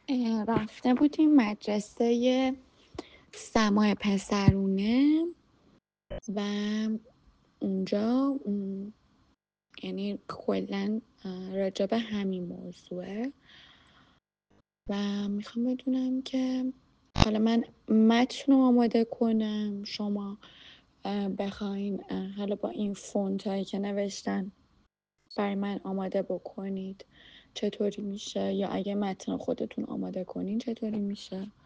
رفته بودیم مدرسه سماع پسرونه و اونجا یعنی کلا راجع به همین موضوعه و میخوام بدونم که حالا من متن رو آماده کنم، شما بخواین حالا با این فونت هایی که نوشتن برای من آماده بکنید چطوری میشه، یا اگه متن خودتون آماده کنین چطوری میشه.